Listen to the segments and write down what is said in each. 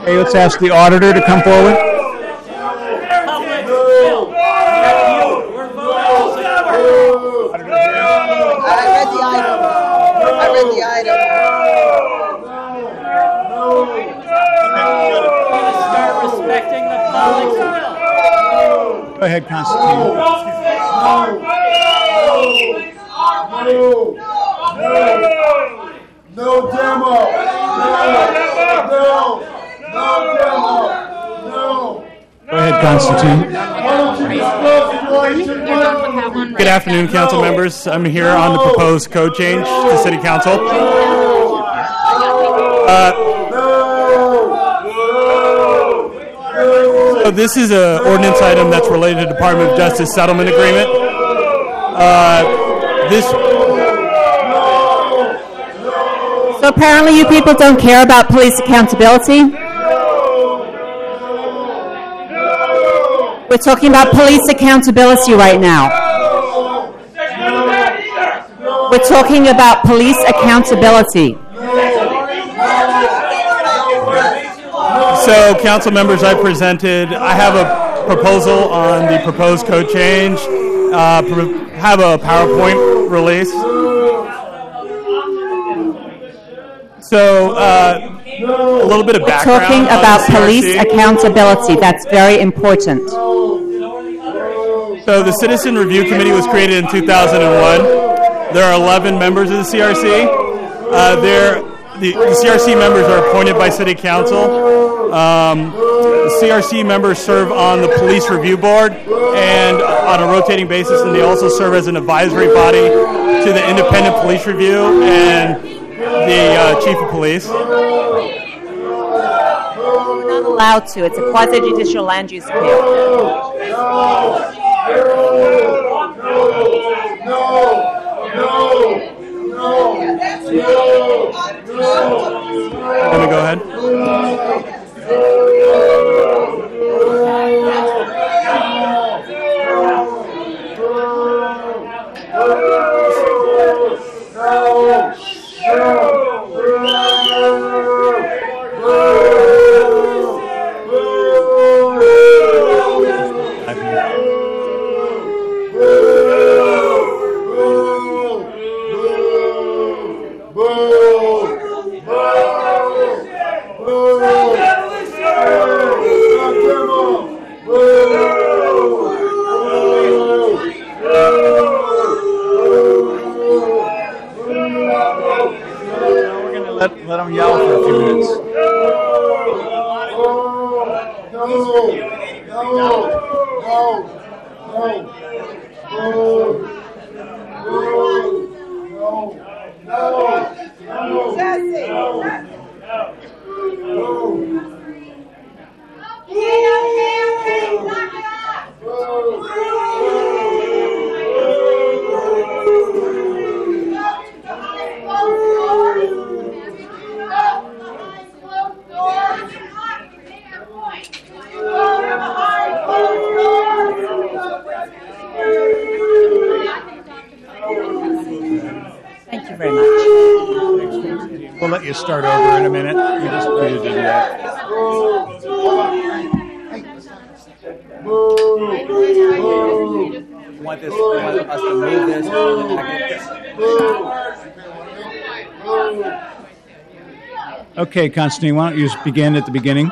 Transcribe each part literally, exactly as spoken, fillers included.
Okay, let's ask the auditor to come forward. Go ahead, Constantine. No, no, no demo. No, no, no demo. No. Go ahead, Constantine. Good afternoon, council members. I'm here on the proposed code change to City Council. Uh, So this is an ordinance item that's related to Department of Justice settlement agreement. Uh, this. So apparently you people don't care about police accountability? We're talking about police accountability right now. We're talking about police accountability. So, council members, I presented, I have a proposal on the proposed code change, uh, pro- have a PowerPoint release. So, uh, a little bit of We're background. talking about on the police C R C. accountability. That's very important. So, the Citizen Review Committee was created in two thousand one. There are eleven members of the C R C. Uh, they're The, the C R C members are appointed by City Council. Um, the C R C members serve on the Police Review Board and on a rotating basis, and they also serve as an advisory body to the Independent Police Review and the uh, Chief of Police. We're not allowed to. It's a quasi-judicial land use appeal. Let me go ahead. Let, let them yell for a few minutes. Thank you very much. We'll let you start over in a minute. We just we just did that. You want this? You want us to move this? Okay, Constantine, why don't you just begin at the beginning?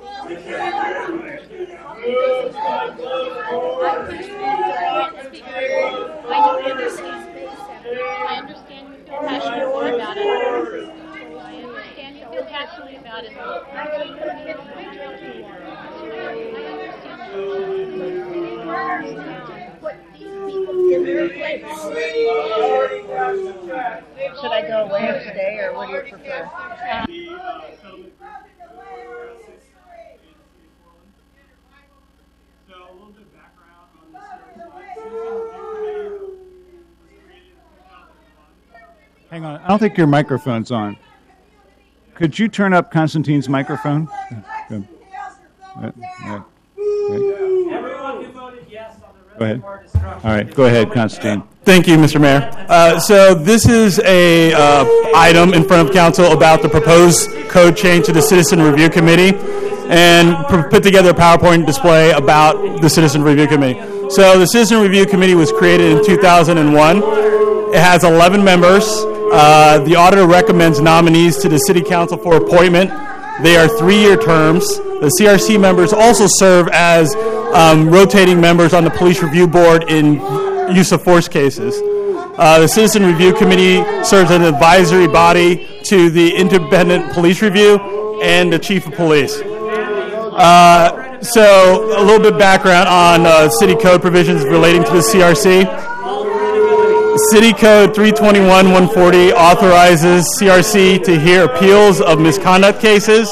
Should I go away or stay, or what do you prefer? Hang on, I don't think your microphone's on. Could you turn up Constantine's microphone? Good. Good. Good. Good. Everyone who voted yes on the Go ahead. All right, go ahead, Constantine. Thank you, Mister Mayor. Uh, so this is a uh, item in front of council about the proposed code change to the Citizen Review Committee, and pr- put together a PowerPoint display about the Citizen Review Committee. So the Citizen Review Committee was created in two thousand one. It has eleven members. Uh, the auditor recommends nominees to the City Council for appointment. They are three-year terms. The C R C members also serve as um, rotating members on the Police Review Board in use of force cases. Uh, the Citizen Review Committee serves as an advisory body to the Independent Police Review and the Chief of Police. Uh, so a little bit background on uh, city code provisions relating to the C R C. City Code three twenty-one one forty authorizes C R C to hear appeals of misconduct cases.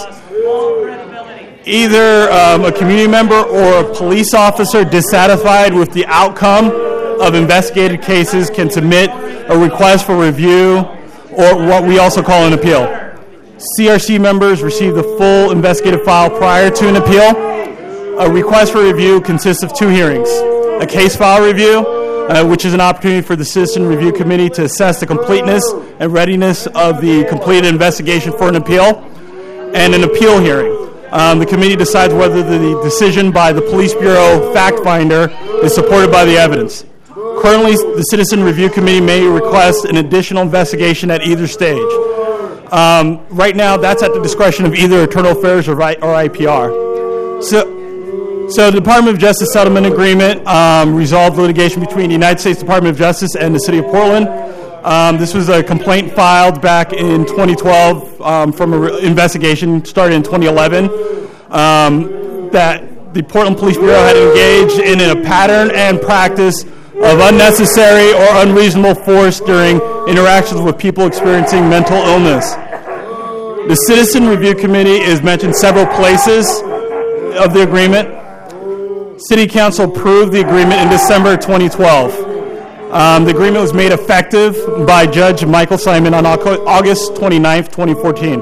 Either um, a community member or a police officer dissatisfied with the outcome of investigated cases can submit a request for review, or what we also call an appeal. C R C members receive the full investigative file prior to an appeal. A request for review consists of two hearings: a case file review, Uh, which is an opportunity for the Citizen Review Committee to assess the completeness and readiness of the completed investigation for an appeal, and an appeal hearing. Um, the committee decides whether the decision by the Police Bureau fact finder is supported by the evidence. Currently, the Citizen Review Committee may request an additional investigation at either stage. Um, right now, that's at the discretion of either Internal Affairs or, or I P R. So. So the Department of Justice Settlement Agreement um, resolved litigation between the United States Department of Justice and the City of Portland. Um, this was a complaint filed back in twenty twelve um, from an re- investigation started in twenty eleven um, that the Portland Police Bureau had engaged in a pattern and practice of unnecessary or unreasonable force during interactions with people experiencing mental illness. The Citizen Review Committee is mentioned several places of the agreement. City Council approved the agreement in December twenty twelve. Um, the agreement was made effective by Judge Michael Simon on August twenty-ninth, twenty fourteen.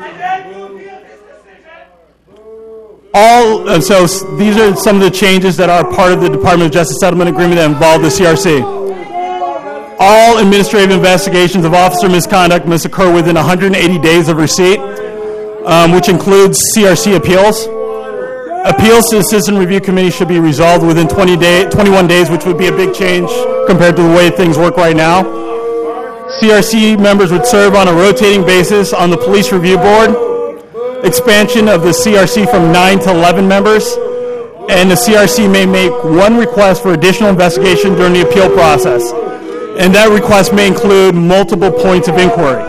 All uh, so these are some of the changes that are part of the Department of Justice Settlement Agreement that involve the C R C. All administrative investigations of officer misconduct must occur within one hundred eighty days of receipt, um, which includes C R C appeals. Appeals to the Citizen Review Committee should be resolved within twenty day, twenty-one days, which would be a big change compared to the way things work right now. C R C members would serve on a rotating basis on the Police Review Board. Expansion of the C R C from nine to eleven members. And the C R C may make one request for additional investigation during the appeal process. And that request may include multiple points of inquiry.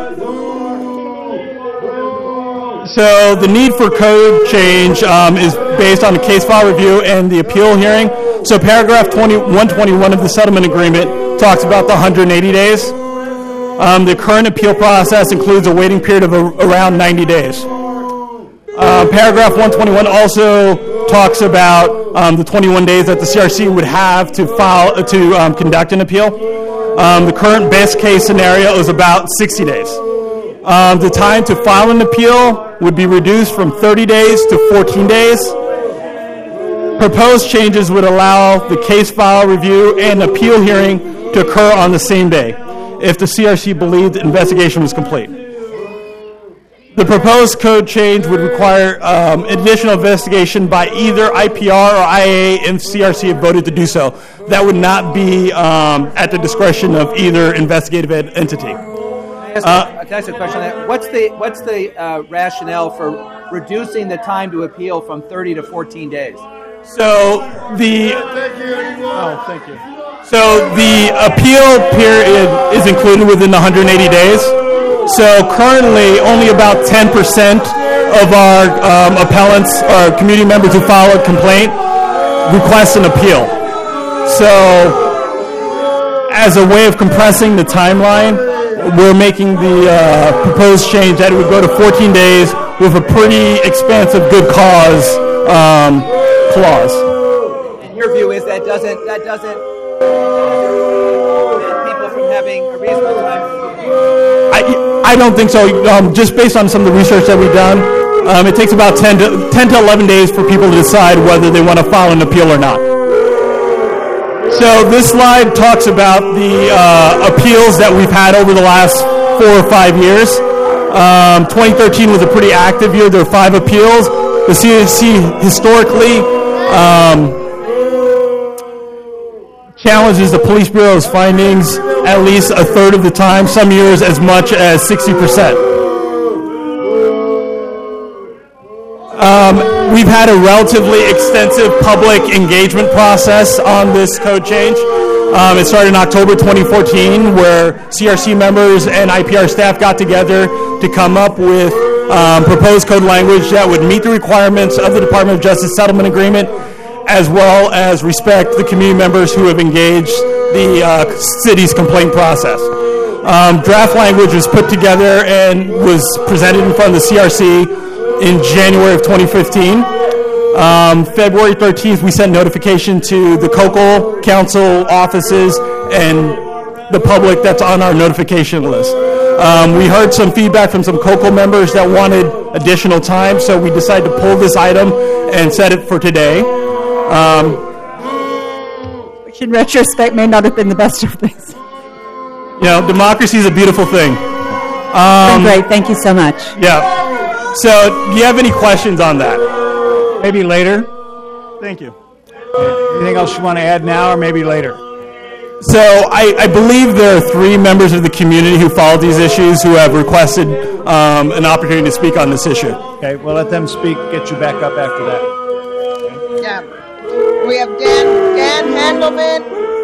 So the need for code change um, is based on the case file review and the appeal hearing. So paragraph one twenty-one of the settlement agreement talks about the one hundred eighty days. Um, the current appeal process includes a waiting period of a, around ninety days. Uh, paragraph one twenty-one also talks about um, the twenty-one days that the C R C would have to file to um, conduct an appeal. Um, the current best case scenario is about sixty days. Um, the time to file an appeal would be reduced from thirty days to fourteen days. Proposed changes would allow the case file review and appeal hearing to occur on the same day if the C R C believed the investigation was complete. The proposed code change would require um, additional investigation by either I P R or I A A if C R C had voted to do so. That would not be um, at the discretion of either investigative ed- entity. Uh, Can I ask a question on that? What's the what's the uh, rationale for reducing the time to appeal from thirty to fourteen days? So the oh, thank you. So the appeal period is included within the one hundred eighty days. So currently, only about ten percent of our um, appellants or community members who file a complaint request an appeal. So, as a way of compressing the timeline, we're making the uh, proposed change that it would go to fourteen days with a pretty expansive good cause um, clause. And your view is that doesn't that doesn't prevent people from having a reasonable time? I, I don't think so. Um, just based on some of the research that we've done, um, it takes about ten to eleven days for people to decide whether they want to file an appeal or not. So this slide talks about the uh, appeals that we've had over the last four or five years. Um, twenty thirteen was a pretty active year. There were five appeals. The C R C historically um, challenges the Police Bureau's findings at least a third of the time, some years as much as sixty percent. Um, we've had a relatively extensive public engagement process on this code change. Um, it started in October twenty fourteen, where C R C members and I P R staff got together to come up with um, proposed code language that would meet the requirements of the Department of Justice Settlement Agreement, as well as respect the community members who have engaged the uh, city's complaint process. Um, draft language was put together and was presented in front of the C R C in January of twenty fifteen. Um, February thirteenth, we sent notification to the COCOL Council offices and the public that's on our notification list. Um, we heard some feedback from some COCOL members that wanted additional time, so we decided to pull this item and set it for today. Um, Which in retrospect may not have been the best of things. you know, democracy is a beautiful thing. Um, Great, thank you so much. Yeah. So, do you have any questions on that? Maybe later. Thank you. Anything else you want to add now or maybe later? So, I, I believe there are three members of the community who follow these issues who have requested um, an opportunity to speak on this issue. Okay, we'll let them speak, get you back up after that. Yeah. We have Dan, Dan Handelman,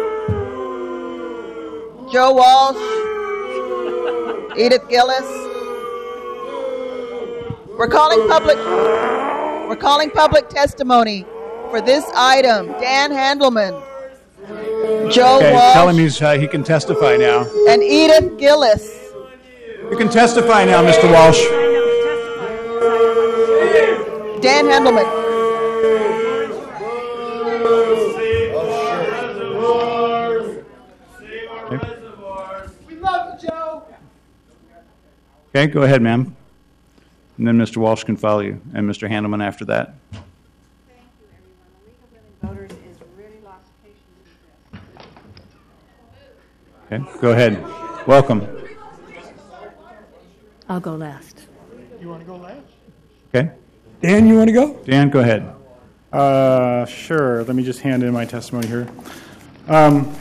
Joe Walsh, Edith Gillis. We're calling public. We're calling public testimony for this item. Dan Handelman, Joe Okay, Walsh, tell him he's, uh, he can testify now. and Edith Gillis. You can testify now, Mister Walsh. Dan Handelman. Okay, go ahead, ma'am. And then Mister Walsh can follow you, and Mister Handelman after that. Thank you, everyone. The League of Women Voters is really lost patience with this. Okay, go ahead. Welcome. I'll go last. Okay, Dan, you want to go? Dan, go ahead. Uh, sure. Let me just hand in my testimony here. Um,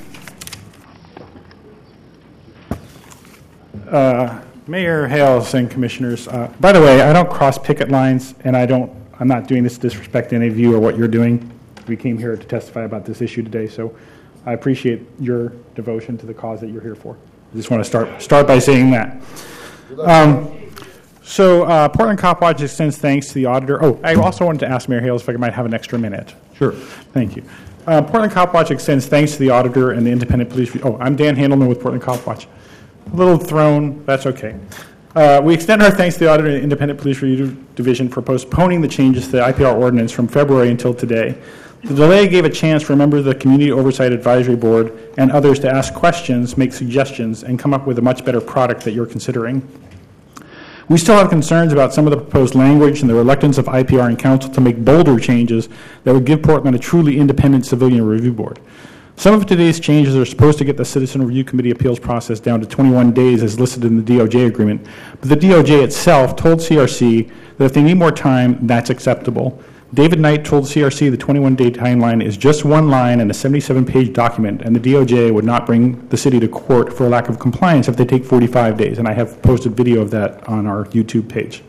uh, Mayor Hales and commissioners. Uh, by the way, I don't cross picket lines, and I don't. I'm not doing this to disrespect any of you or what you're doing. We came here to testify about this issue today, so I appreciate your devotion to the cause that you're here for. I just want to start start by saying that. Um, So uh, Portland Cop Watch extends thanks to the auditor. Oh, I also wanted to ask Mayor Hales if I might have an extra minute. Sure. Thank you. Uh, Portland Cop Watch extends thanks to the auditor and the independent police. Re- oh, I'm Dan Handelman with Portland Cop Watch. A little thrown, that's okay. Uh, we extend our thanks to the auditor and independent police review division for postponing the changes to the I P R ordinance from February until today. The delay gave a chance for members of the Community Oversight Advisory Board and others to ask questions, make suggestions, and come up with a much better product that you're considering. We still have concerns about some of the proposed language and the reluctance of I P R and council to make bolder changes that would give Portland a truly independent civilian review board. Some of today's changes are supposed to get the Citizen Review Committee appeals process down to twenty-one days as listed in the D O J agreement, but the D O J itself told C R C that if they need more time, that's acceptable. David Knight told C R C the twenty-one day timeline is just one line in a seventy-seven page document, and the D O J would not bring the city to court for a lack of compliance if they take forty-five days, and I have posted video of that on our YouTube page.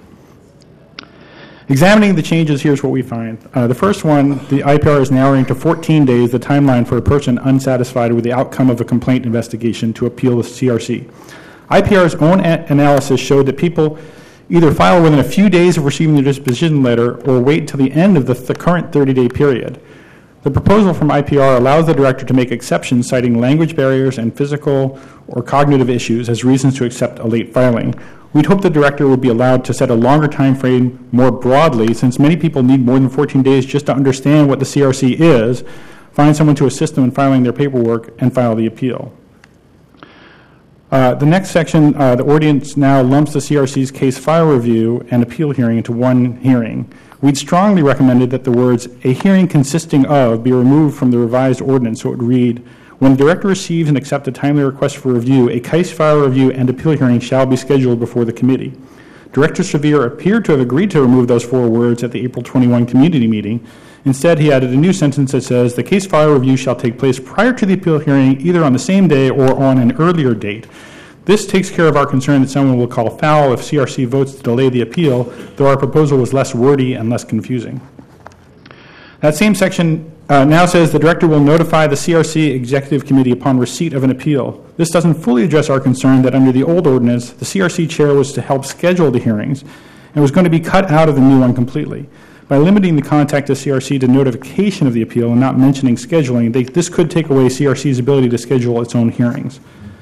Examining the changes, here's what we find. Uh, the first one, the I P R is narrowing to fourteen days the timeline for a person unsatisfied with the outcome of a complaint investigation to appeal the C R C. I P R's own a- analysis showed that people either file within a few days of receiving their disposition letter or wait until the end of the th- current thirty day period. The proposal from I P R allows the director to make exceptions citing language barriers and physical or cognitive issues as reasons to accept a late filing. We'd hope the director would be allowed to set a longer time frame more broadly, since many people need more than fourteen days just to understand what the C R C is, find someone to assist them in filing their paperwork, and file the appeal. Uh, the next section, uh, the ordinance now lumps the C R C's case file review and appeal hearing into one hearing. We'd strongly recommended that the words, "a hearing consisting of," be removed from the revised ordinance, so it would read, "When the director receives and accepts a timely request for review, a case file review and appeal hearing shall be scheduled before the committee." Director Sevier appeared to have agreed to remove those four words at the April twenty-first community meeting. Instead, he added a new sentence that says, "The case file review shall take place prior to the appeal hearing, either on the same day or on an earlier date." This takes care of our concern that someone will call foul if C R C votes to delay the appeal, though our proposal was less wordy and less confusing. That same section uh, now says the director will notify the C R C Executive Committee upon receipt of an appeal. This doesn't fully address our concern that under the old ordinance, the C R C chair was to help schedule the hearings and was going to be cut out of the new one completely. By limiting the contact of C R C to notification of the appeal and not mentioning scheduling, they, this could take away C R C's ability to schedule its own hearings.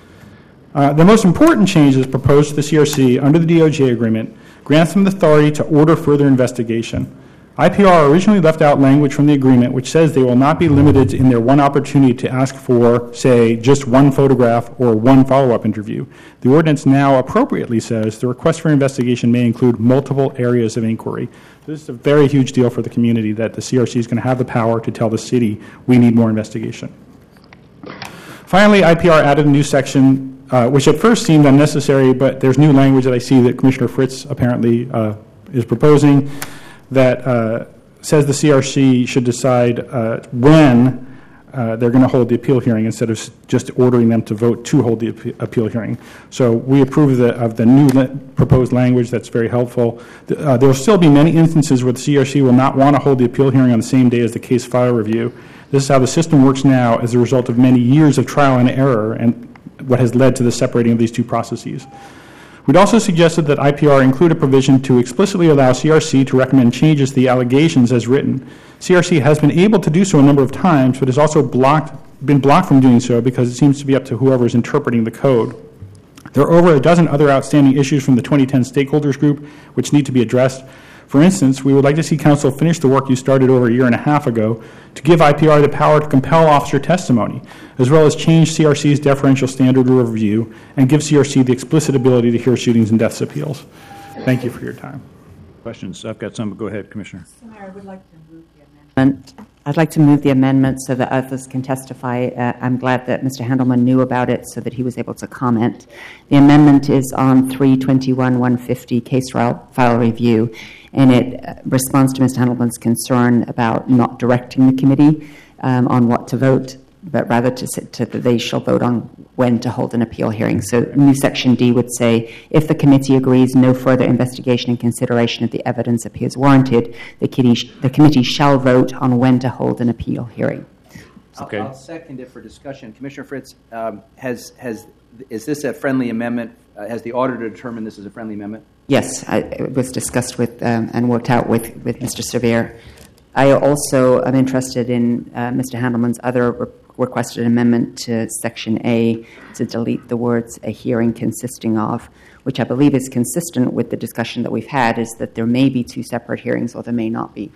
Uh, the most important changes proposed to the C R C under the D O J agreement grants them the authority to order further investigation. I P R originally left out language from the agreement which says they will not be limited in their one opportunity to ask for, say, just one photograph or one follow-up interview. The ordinance now appropriately says the request for investigation may include multiple areas of inquiry. This is a very huge deal for the community that the C R C is going to have the power to tell the city we need more investigation. Finally, I P R added a new section Uh, which at first seemed unnecessary, but there's new language that I see that Commissioner Fritz apparently uh, is proposing that uh, says the C R C should decide uh, when uh, they're going to hold the appeal hearing instead of just ordering them to vote to hold the appeal hearing. So we approve the, of the new le- proposed language. That's very helpful. The, uh, there will still be many instances where the C R C will not want to hold the appeal hearing on the same day as the case file review. This is how the system works now as a result of many years of trial and error and what has led to the separating of these two processes. We'd also suggested that I P R include a provision to explicitly allow C R C to recommend changes to the allegations as written. C R C has been able to do so a number of times, but has also blocked, been blocked from doing so because it seems to be up to whoever is interpreting the code. There are over a dozen other outstanding issues from the twenty ten stakeholders group which need to be addressed. For instance, we would like to see Council finish the work you started over a year and a half ago to give I P R the power to compel officer testimony, as well as change C R C's deferential standard of review and give C R C the explicit ability to hear shootings and deaths appeals. Thank you for your time. Questions? I've got some. Go ahead, Commissioner. Mister Mayor, I would like to move the amendment. I'd like to move the amendment so that others can testify. Uh, I'm glad that Mister Handelman knew about it so that he was able to comment. The amendment is on three twenty-one one fifty case file review, and it uh, responds to Mister Handelman's concern about not directing the committee um, on what to vote, but rather to, to that they shall vote on when to hold an appeal hearing. So new section D would say, if the committee agrees no further investigation and consideration of the evidence appears warranted, the committee, the committee shall vote on when to hold an appeal hearing. Okay. I'll, I'll second it for discussion. Commissioner Fritz, um, has has is this a friendly amendment? Uh, has the auditor determined this is a friendly amendment? Yes, I, it was discussed with um, and worked out with, with Mister Sevier. I also am interested in uh, Mister Handelman's other re- requested amendment to Section A to delete the words "a hearing consisting of," which I believe is consistent with the discussion that we've had, is that there may be two separate hearings or there may not be.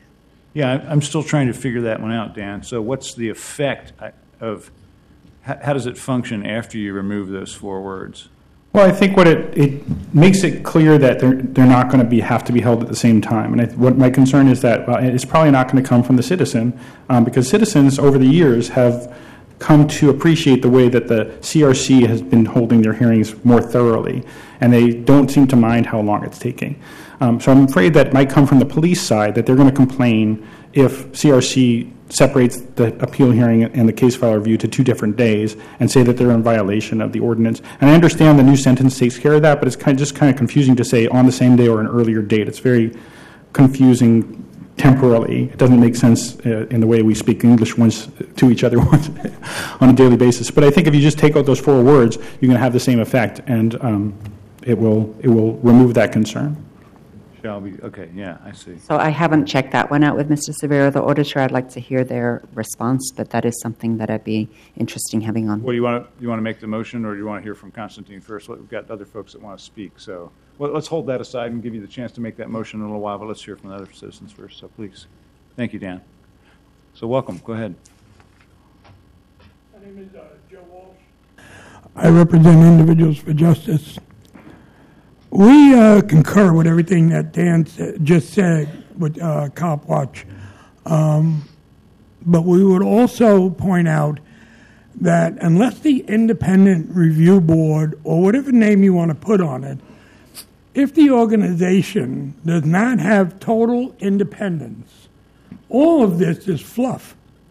Yeah, I- I'm still trying to figure that one out, Dan. So what's the effect of, how, how does it function after you remove those four words? Well, I think what it, it makes it clear that they're they're not going to be have to be held at the same time. And I, what my concern is that well, it's probably not going to come from the citizen um, because citizens over the years have come to appreciate the way that the C R C has been holding their hearings more thoroughly, and they don't seem to mind how long it's taking. Um, so I'm afraid that it might come from the police side that they're going to complain if C R C separates the appeal hearing and the case file review to two different days and say that they're in violation of the ordinance. And I understand the new sentence takes care of that, but it's kind of just kind of confusing to say on the same day or an earlier date. It's very confusing temporally. It doesn't make sense uh, in the way we speak English once to each other once on a daily basis. But I think if you just take out those four words, you're going to have the same effect, and um, it will it will remove that concern. Shall be, okay, yeah, I see. So I haven't checked that one out with Mister Severo, the auditor. I'd like to hear their response, but that is something that I'd be interested in having on. Well, you want to you want to make the motion, or do you want to hear from Constantine first? We've got other folks that want to speak, so well, let's hold that aside and give you the chance to make that motion in a little while, but let's hear from the other citizens first, so please. Thank you, Dan. So welcome, go ahead. My name is uh, Joe Walsh. I represent Individuals for Justice. We uh, concur with everything that Dan sa- just said with uh, Cop Watch. Um, but we would also point out that unless the Independent Review Board, or whatever name you want to put on it, if the organization does not have total independence, all of this is fluff.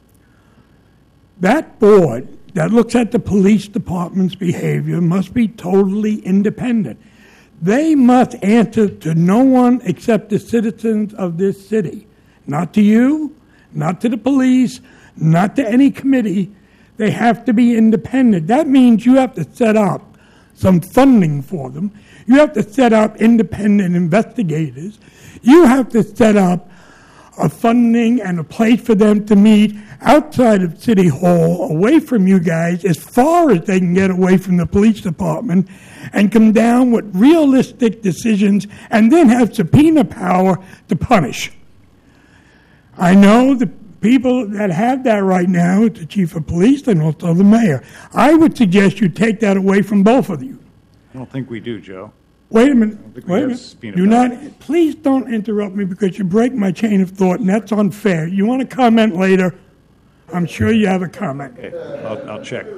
That board that looks at the police department's behavior must be totally independent. They must answer to no one except the citizens of this city. Not to you, not to the police, not to any committee. They have to be independent. That means you have to set up some funding for them. You have to set up independent investigators. You have to set up a funding and a place for them to meet outside of City Hall, away from you guys, as far as they can get away from the police department, and come down with realistic decisions and then have subpoena power to punish. I know the people that have that right now is the chief of police and also the mayor. I would suggest you take that away from both of you. I don't think we do, Joe. Wait a minute. think we Wait a have minute. subpoena Do power. not. Please don't interrupt me because you break my chain of thought, and that's unfair. You want to comment later? I'm sure you have a comment. Okay, I'll, I'll check.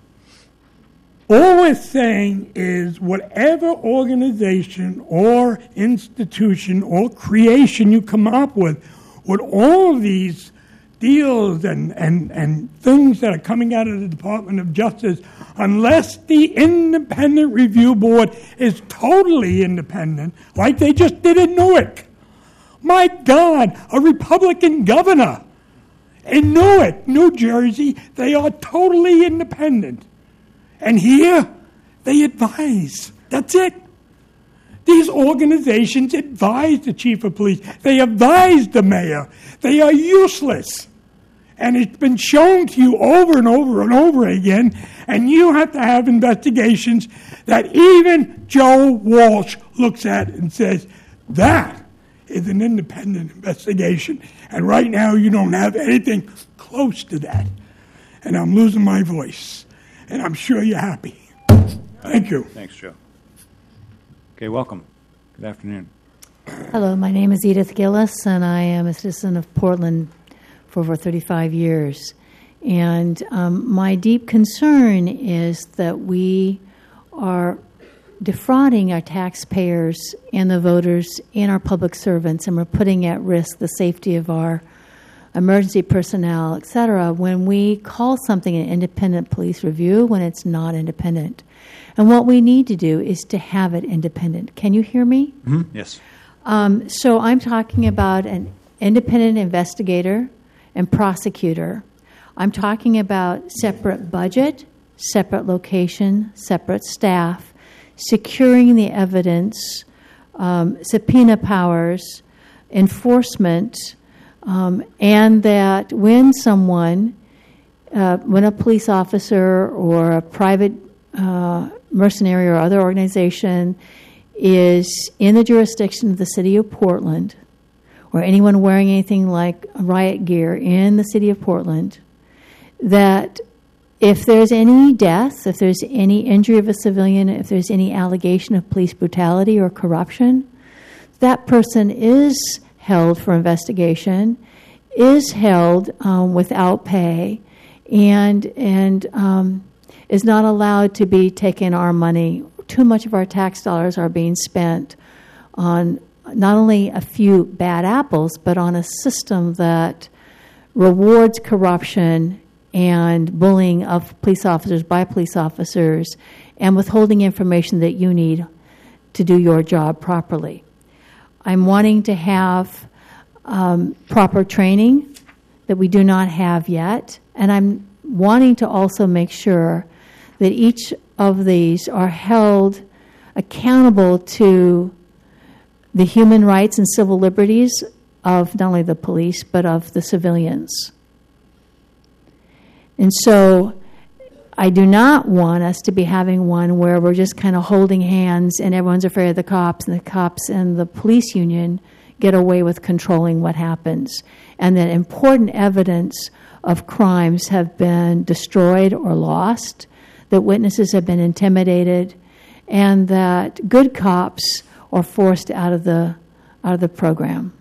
All we're saying is whatever organization or institution or creation you come up with, with all of these deals and, and, and things that are coming out of the Department of Justice, unless the Independent Review Board is totally independent, like they just did in Newark. My God, a Republican governor in Newark, New Jersey, they are totally independent. And here, they advise. That's it. These organizations advise the chief of police. They advise the mayor. They are useless. And it's been shown to you over and over and over again, and you have to have investigations that even Joe Walsh looks at and says, that is an independent investigation. And right now you don't have anything close to that. And I'm losing my voice. And I'm sure you're happy. Thank you. Thanks, Joe. Okay, welcome. Good afternoon. Hello, my name is Edith Gillis, and I am a citizen of Portland for over thirty-five years. And um, my deep concern is that we are defrauding our taxpayers and the voters and our public servants, and we're putting at risk the safety of our emergency personnel, et cetera, when we call something an independent police review when it's not independent. And what we need to do is to have it independent. Can you hear me? Mm-hmm. Yes. Um, so I'm talking about an independent investigator and prosecutor. I'm talking about separate budget, separate location, separate staff, securing the evidence, um, subpoena powers, enforcement, um, and that when someone, uh, when a police officer or a private uh, mercenary or other organization is in the jurisdiction of the city of Portland, or anyone wearing anything like riot gear in the city of Portland, that if there's any death, if there's any injury of a civilian, if there's any allegation of police brutality or corruption, that person is held for investigation, is held um, without pay, and and um, is not allowed to be taking our money. Too much of our tax dollars are being spent on not only a few bad apples, but on a system that rewards corruption and bullying of police officers by police officers and withholding information that you need to do your job properly. I'm wanting to have um, proper training that we do not have yet, and I'm wanting to also make sure that each of these are held accountable to the human rights and civil liberties of not only the police, but of the civilians. And so I do not want us to be having one where we're just kind of holding hands and everyone's afraid of the cops, and the cops and the police union get away with controlling what happens, and that important evidence of crimes have been destroyed or lost, that witnesses have been intimidated, and that good cops are forced out of the out of the program.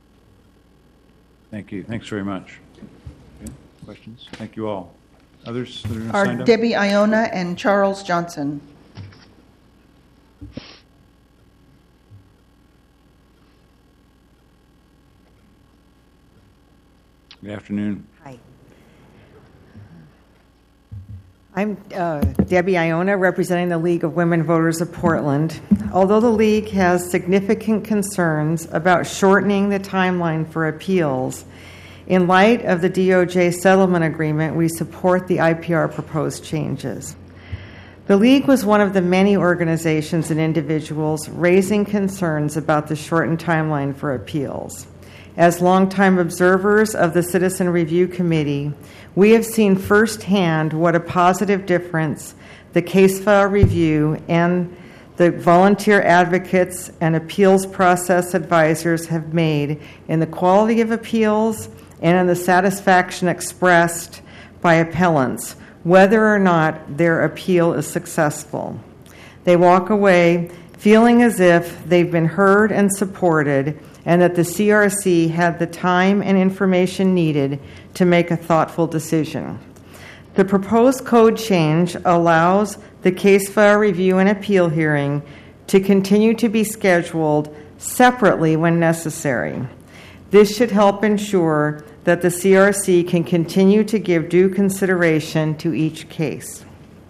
Thank you. Thanks very much. Okay. Questions? Thank you all. Others that are going to Are sign up? Debbie Iona and Charles Johnson. Good afternoon. Hi. I'm uh, Debbie Iona, representing the League of Women Voters of Portland. Although the League has significant concerns about shortening the timeline for appeals, in light of the D O J settlement agreement, we support the I P R proposed changes. The League was one of the many organizations and individuals raising concerns about the shortened timeline for appeals. As longtime observers of the Citizen Review Committee, we have seen firsthand what a positive difference the case file review and the volunteer advocates and appeals process advisors have made in the quality of appeals and in the satisfaction expressed by appellants, whether or not their appeal is successful. They walk away feeling as if they've been heard and supported, and that the C R C had the time and information needed to make a thoughtful decision. The proposed code change allows the case file review and appeal hearing to continue to be scheduled separately when necessary. This should help ensure that the C R C can continue to give due consideration to each case.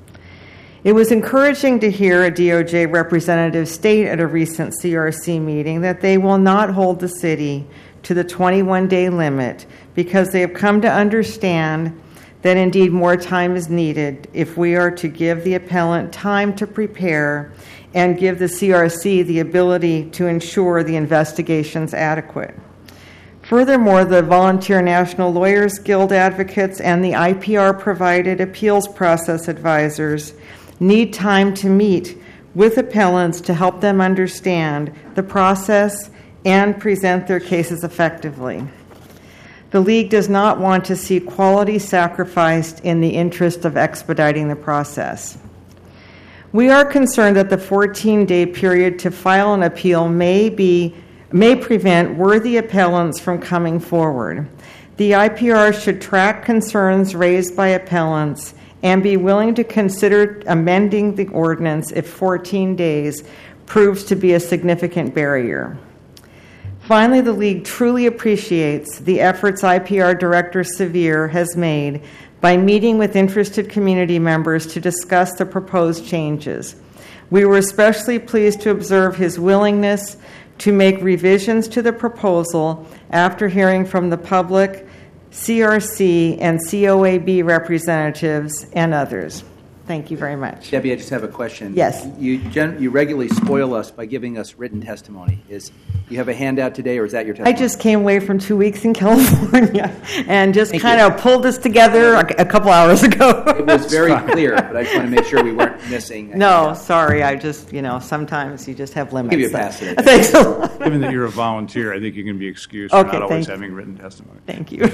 It was encouraging to hear a D O J representative state at a recent C R C meeting that they will not hold the city to the twenty-one day limit because they have come to understand that indeed more time is needed if we are to give the appellant time to prepare and give the C R C the ability to ensure the investigation's adequate. Furthermore, the Volunteer National Lawyers Guild advocates and the I P R-provided appeals process advisors need time to meet with appellants to help them understand the process and present their cases effectively. The League does not want to see quality sacrificed in the interest of expediting the process. We are concerned that the fourteen day period to file an appeal may be may prevent worthy appellants from coming forward. The I P R should track concerns raised by appellants and be willing to consider amending the ordinance if fourteen days proves to be a significant barrier. Finally, the League truly appreciates the efforts I P R Director Sevier has made by meeting with interested community members to discuss the proposed changes. We were especially pleased to observe his willingness to make revisions to the proposal after hearing from the public, C R C, and C O A B representatives and others. Thank you very much. Debbie, I just have a question. Yes. You gen- you regularly spoil us by giving us written testimony. Is you have a handout today, or is that your testimony? I just came away from two weeks in California and just Thank kind you. of pulled this together a, a couple hours ago. It was very clear, but I just want to make sure we weren't missing. No, sorry. I just, you know, sometimes you just have limits. Give you a pass today. Thanks a lot. Given that you're a volunteer, I think you can be excused Okay, for not always thank- having written testimony. Thank you.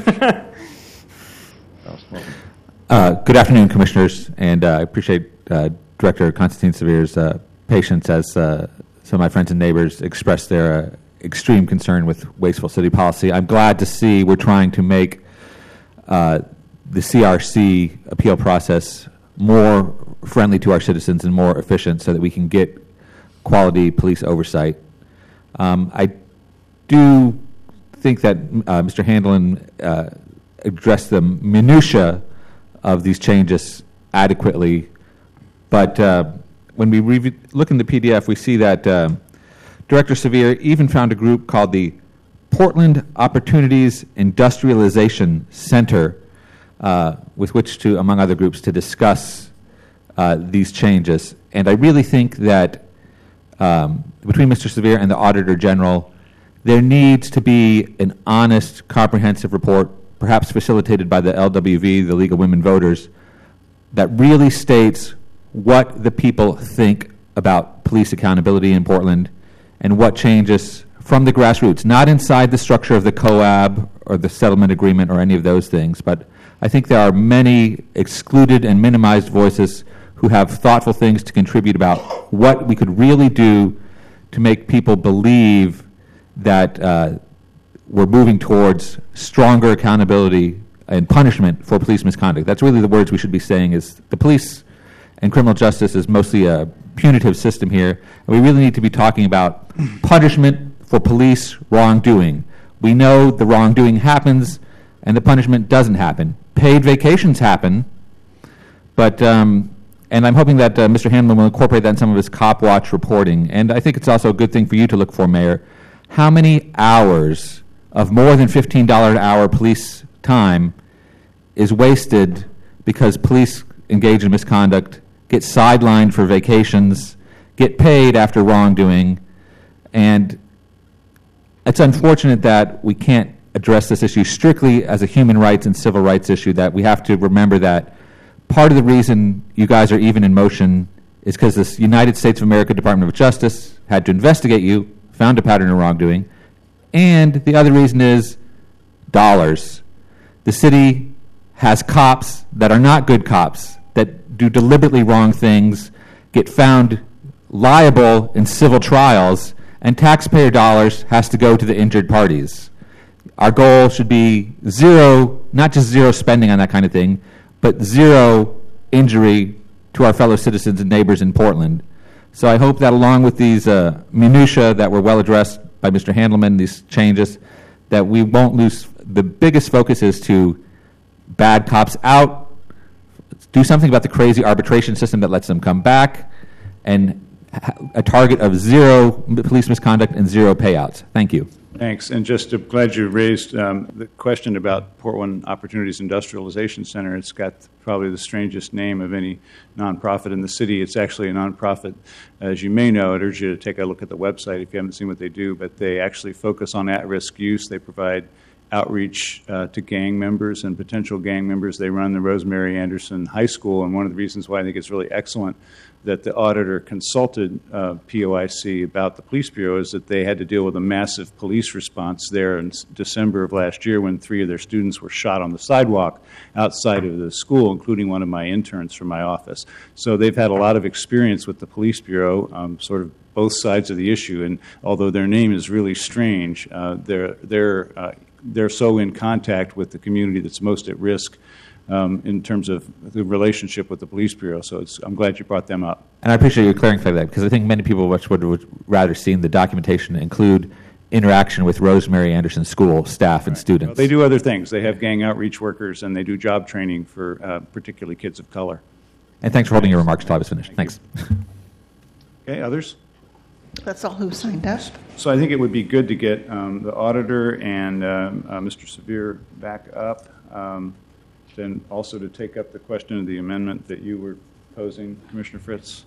Uh, good afternoon, Commissioners, and uh, I appreciate uh, Director Constantine Sevier's uh, patience as uh, some of my friends and neighbors expressed their uh, extreme concern with wasteful city policy. I'm glad to see we're trying to make uh, the C R C appeal process more friendly to our citizens and more efficient so that we can get quality police oversight. Um, I do think that uh, Mister Handelman uh, addressed the minutia of these changes adequately, but uh, when we rev- look in the P D F, we see that uh, Director Sevier even found a group called the Portland Opportunities Industrialization Center, uh, with which to, among other groups, to discuss uh, these changes. And I really think that um, between Mister Sevier and the Auditor General, there needs to be an honest, comprehensive report, perhaps facilitated by the L W V, the League of Women Voters, that really states what the people think about police accountability in Portland and what changes from the grassroots, not inside the structure of the C O A B or the settlement agreement or any of those things, but I think there are many excluded and minimized voices who have thoughtful things to contribute about what we could really do to make people believe that uh, we're moving towards stronger accountability and punishment for police misconduct. That's really the words we should be saying, is the police and criminal justice is mostly a punitive system here, and we really need to be talking about punishment for police wrongdoing. We know the wrongdoing happens and the punishment doesn't happen. Paid vacations happen, but, um, and I'm hoping that uh, Mister Handelman will incorporate that in some of his Cop Watch reporting. And I think it's also a good thing for you to look for, Mayor. How many hours of more than fifteen dollars an hour police time is wasted because police engage in misconduct, get sidelined for vacations, get paid after wrongdoing, and it's unfortunate that we can't address this issue strictly as a human rights and civil rights issue, that we have to remember that part of the reason you guys are even in motion is because this United States of America Department of Justice had to investigate you, found a pattern of wrongdoing, and the other reason is dollars. The city has cops that are not good cops, that do deliberately wrong things, get found liable in civil trials, and taxpayer dollars has to go to the injured parties. Our goal should be zero, not just zero spending on that kind of thing, but zero injury to our fellow citizens and neighbors in Portland. So I hope that along with these uh, minutiae that were well addressed by Mister Handelman, these changes, that we won't lose. The biggest focus is to bad cops out, do something about the crazy arbitration system that lets them come back, and a target of zero police misconduct and zero payouts. Thank you. Thanks. And just to, glad you raised um, the question about Portland Opportunities Industrialization Center. It's got probably the strangest name of any nonprofit in the city. It's actually a nonprofit, as you may know. I'd urge you to take a look at the website if you haven't seen what they do. But they actually focus on at-risk use. They provide outreach uh, to gang members and potential gang members. They run the Rosemary Anderson High School, and one of the reasons why I think it's really excellent that the auditor consulted uh, P O I C about the police bureau is that they had to deal with a massive police response there in December of last year when three of their students were shot on the sidewalk outside of the school, including one of my interns from my office. So they've had a lot of experience with the police bureau, um, sort of both sides of the issue, and although their name is really strange, uh, they're, they're, uh, they're so in contact with the community that's most at risk Um, in terms of the relationship with the police bureau. So it's, I'm glad you brought them up. And I appreciate you clarifying that, because I think many people would, would, would rather see the documentation include interaction with Rosemary Anderson School staff and Right. students. Well, they do other things. They have gang outreach workers, and they do job training for uh, particularly kids of color. And thanks for holding your remarks until I was finished. Thank Thanks. Okay, others? That's all who signed up. So I think it would be good to get um, the auditor and um, uh, Mister Severe back up. Um, Then also to take up the question of the amendment that you were posing, Commissioner Fritz.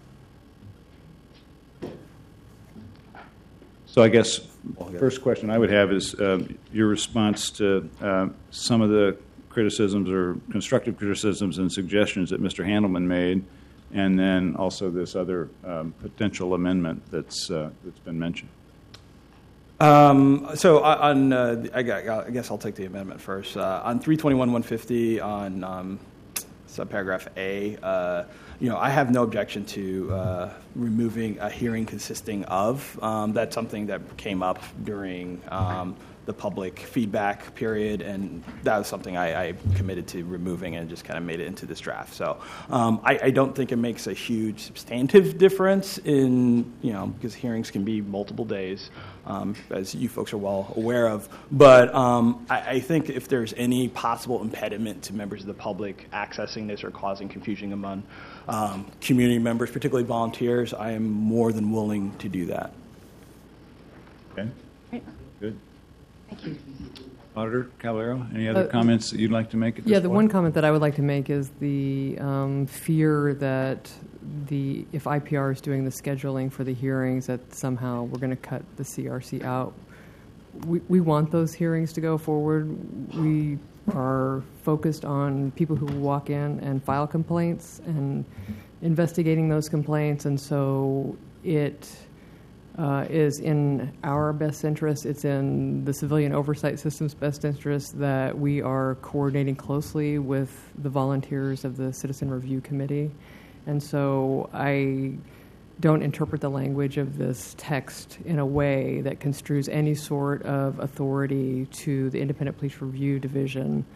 So I guess first question I would have is um, your response to uh, some of the criticisms or constructive criticisms and suggestions that Mister Handelman made, and then also this other um, potential amendment that's uh, that's been mentioned. Um, so on, uh, I guess I'll take the amendment first. Uh, on three twenty-one one fifty on um, subparagraph A, uh, you know, I have no objection to uh, removing a hearing consisting of. Um, that's something that came up during um, the public feedback period, and that was something I, I committed to removing and just kind of made it into this draft. So um, I, I don't think it makes a huge substantive difference in, you know, because hearings can be multiple days, um, as you folks are well aware of. But um, I, I think if there's any possible impediment to members of the public accessing this or causing confusion among um, community members, particularly volunteers, I am more than willing to do that. Okay. Great. Good. Thank you. Auditor Calero, any other Uh, comments that you'd like to make at this Yeah, the point? one comment that I would like to make is the um, fear that the if I P R is doing the scheduling for the hearings, that somehow we're going to cut the C R C out. We, we want those hearings to go forward. We are focused on people who walk in and file complaints and investigating those complaints, and so it Uh, is in our best interest. It's in the civilian oversight system's best interest that we are coordinating closely with the volunteers of the Citizen Review Committee And so I don't interpret the language of this text in a way that construes any sort of authority to the Independent Police Review Division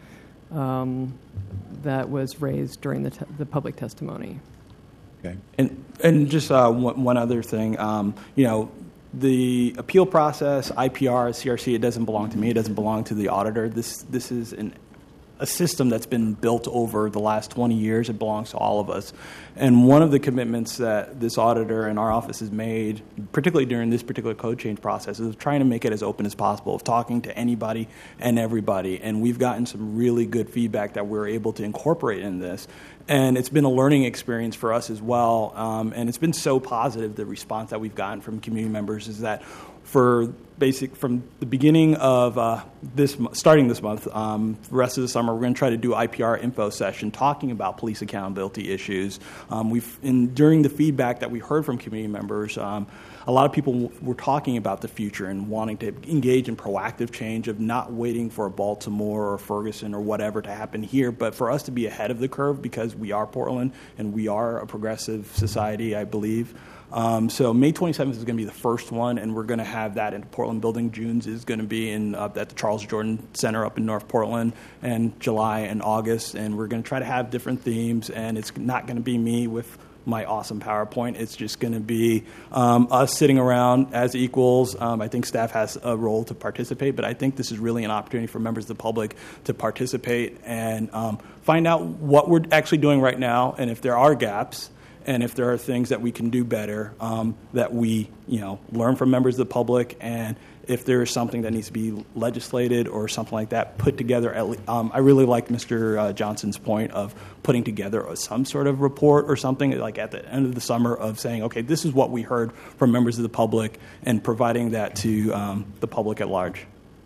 um, that was raised during the, te- the public testimony. Okay. And and just uh, one, one other thing, um, you know, the appeal process, I P R, C R C, it doesn't belong to me. It doesn't belong to the auditor. This this is an a system that's been built over the last twenty years. It belongs to all of us. And one of the commitments that this auditor and our office has made, particularly during this particular code change process, is trying to make it as open as possible, of talking to anybody and everybody. And we've gotten some really good feedback that we're able to incorporate in this. And it's been a learning experience for us as well. Um, and it's been so positive, the response that we've gotten from community members is that for basic from the beginning of uh, this, starting this month, um, the rest of the summer, we're going to try to do I P R info session talking about police accountability issues. Um, we've in, during the feedback that we heard from community members, um, a lot of people w- were talking about the future and wanting to engage in proactive change, of not waiting for Baltimore or Ferguson or whatever to happen here, but for us to be ahead of the curve because we are Portland and we are a progressive society, I believe. Um, so May twenty-seventh is going to be the first one, and we're going to have that in Portland Building. June's is going to be in uh, at the Charles Jordan Center up in North Portland, and July and August. And we're going to try to have different themes, and it's not going to be me with my awesome PowerPoint. It's just going to be um, us sitting around as equals. Um, I think staff has a role to participate, but I think this is really an opportunity for members of the public to participate and um, find out what we're actually doing right now, and if there are gaps, and if there are things that we can do better, um, that we, you know, learn from members of the public, and if there is something that needs to be legislated or something like that, put together. At le- um, I really like Mister Uh, Johnson's point of putting together a, some sort of report or something, like at the end of the summer, of saying, okay, this is what we heard from members of the public, and providing that to um, the public at large.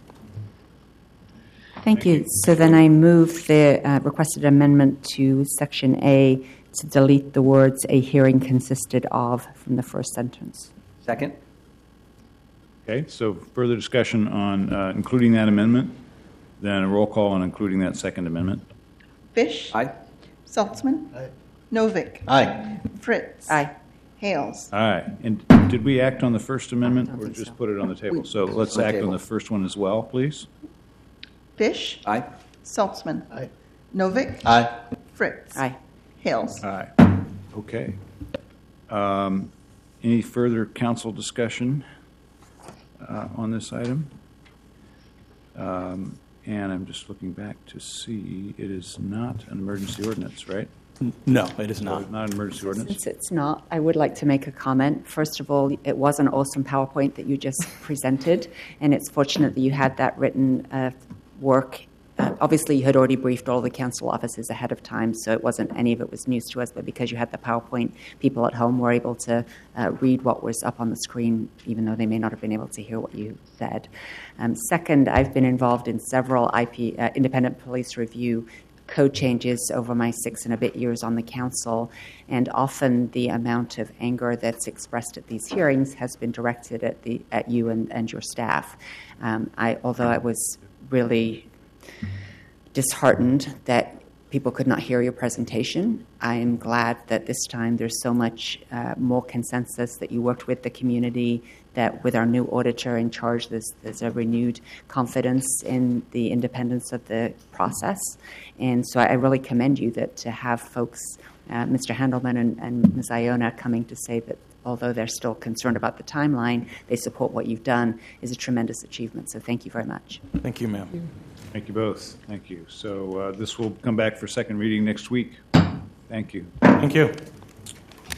Thank you. So then I move the uh, requested amendment to Section A to delete the words "a hearing consisted of" from the first sentence. Second. Okay, so further discussion on uh, including that amendment, then a roll call on including that second amendment. Fish. Aye. Saltzman. Aye. Novick. Aye. Fritz. Aye. Hales. Aye. And did we act on the first amendment or think just so. put it on the table? We- So let's On the act on table. the first one as well, please. Fish. Aye. Saltzman. Aye. Novick. Aye. Fritz. Aye. Hales. Aye. Okay. Um, Any further council discussion uh, on this item? Um, And I'm just looking back to see, it is not an emergency ordinance, right? No, it is not. Not an emergency ordinance? Since it's not, I would like to make a comment. First of all, it was an awesome PowerPoint that you just presented, and it's fortunate that you had that written uh, work. Uh, obviously, you had already briefed all the council offices ahead of time, so it wasn't any of it was news to us, but because you had the PowerPoint, people at home were able to uh, read what was up on the screen, even though they may not have been able to hear what you said. Um, second, I've been involved in several I P, uh, independent police review code changes over my six and a bit years on the council, and often the amount of anger that's expressed at these hearings has been directed at the at you and, and your staff. Um, I, although I was really disheartened that people could not hear your presentation, I am glad that this time there's so much uh, more consensus, that you worked with the community, that with our new auditor in charge, there's, there's a renewed confidence in the independence of the process. And so I really commend you that to have folks, uh, Mister Handelman and, and Miz Iona, coming to say that although they're still concerned about the timeline, they support what you've done, is a tremendous achievement. So thank you very much. Thank you, ma'am. Thank you both. Thank you. So uh, this will come back for second reading next week. Thank you. Thank you.